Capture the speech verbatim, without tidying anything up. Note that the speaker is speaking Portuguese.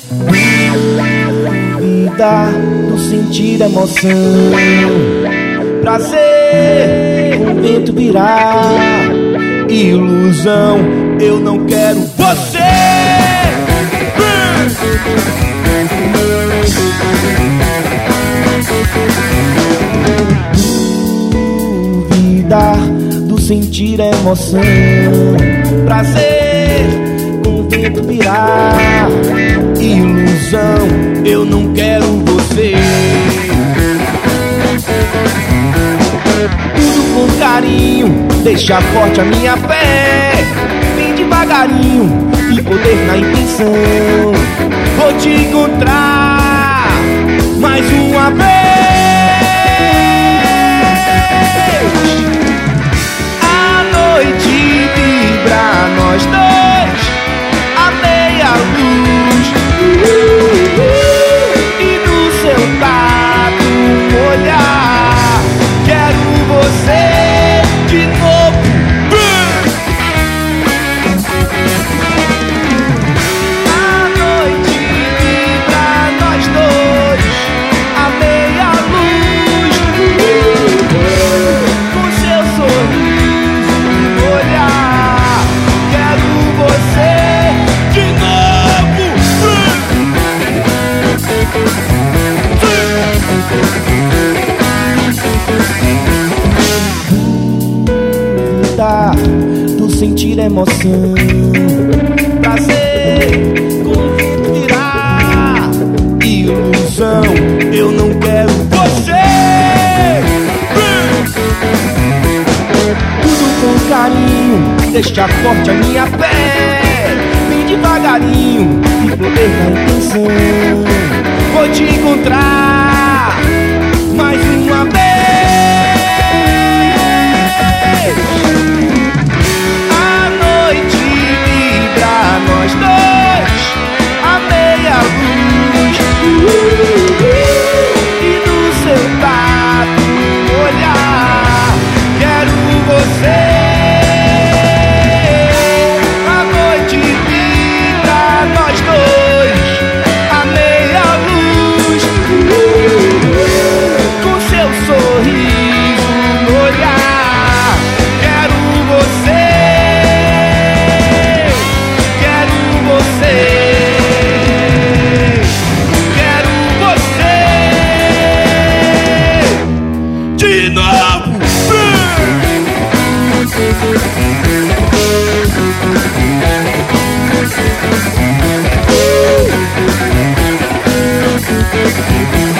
Vida do sentir emoção, prazer, o vento virar, ilusão, eu não quero você. Dúvida do sentir emoção, prazer, o vento virar, ilusão, eu não quero você. Tudo com carinho, deixa forte a minha fé, bem devagarinho e poder na intenção. Vou te encontrar mais uma vez. A noite vibra nós dois, a meia luz, e do seu lado um olhar. Quero você de novo. A noite vibra nós dois, a meia luz, com seu sorriso no olhar. Quero você de novo. Do sentir emoção, prazer, convite virar, ilusão, eu não quero você. Tudo com carinho, deixa forte a minha pé, bem devagarinho e poder na intenção. Vou te encontrar mais uma vez. Nós dois, a meia luz, e do seu lado olhar. Quero você. A noite vibra nós dois, a meia luz, com seu sorriso no olhar. Quero você. Quero você de novo. Uh!